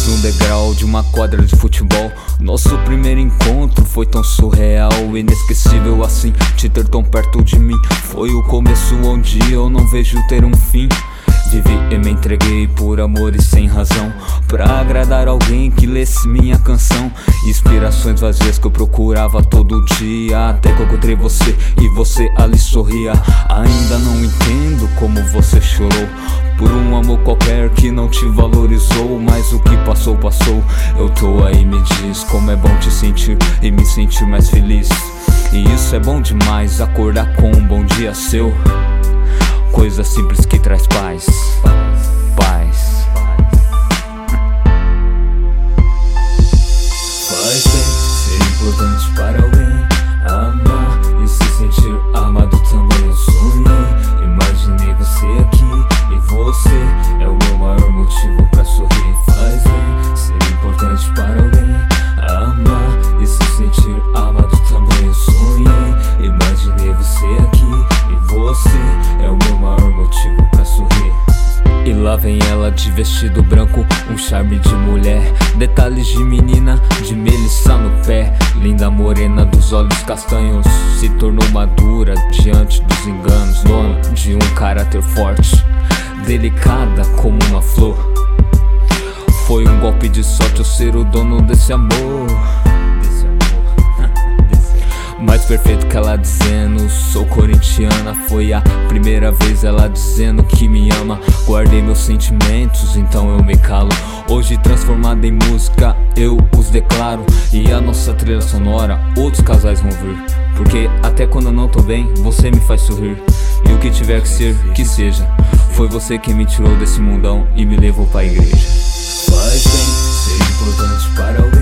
um degrau de uma quadra de futebol. Nosso primeiro encontro foi tão surreal, inesquecível assim, te ter tão perto de mim. Foi o começo onde eu não vejo ter um fim. Vivi e me entreguei por amor e sem razão, pra agradar alguém que lesse minha canção. Inspirações vazias que eu procurava todo dia, até que eu encontrei você e você ali sorria. Ainda não entendo como você chorou por um amor qualquer que não te valorizou. Mas o que passou, passou. Eu tô aí, me diz como é bom te sentir e me sentir mais feliz. E isso é bom demais, acordar com um bom dia seu. Coisa simples que traz paz. Paz. Faz bem ser importante para alguém, amar e se sentir amado também. Eu sonhei, imaginei você aqui, e você é o meu maior motivo pra sorrir. Faz bem ser importante para alguém, amar e se sentir amado também. Eu sonhei, imaginei você aqui, e você é o meu maior motivo pra sorrir. E lá vem ela de vestido branco, um charme de mulher, detalhes de menina, de melissa no pé. Linda morena dos olhos castanhos, se tornou madura diante dos enganos. Dona de um caráter forte, delicada como uma flor. Foi um golpe de sorte eu ser o dono desse amor. Mais perfeito que ela dizendo, sou corintiana. Foi a primeira vez ela dizendo que me ama. Guardei meus sentimentos, então eu me calo. Hoje transformada em música, eu os declaro. E a nossa trilha sonora, outros casais vão vir. Porque até quando eu não tô bem, você me faz sorrir. E o que tiver que ser, que seja. Foi você que me tirou desse mundão e me levou pra igreja. Faz bem ser importante para alguém.